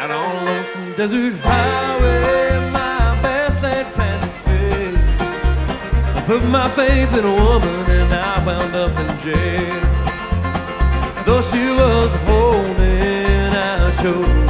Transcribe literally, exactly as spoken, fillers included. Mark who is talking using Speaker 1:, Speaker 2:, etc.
Speaker 1: Out on a lonesome desert highway, my best laid plans had failed. I put my faith in a woman and I wound up in jail. Though she was holding, I chose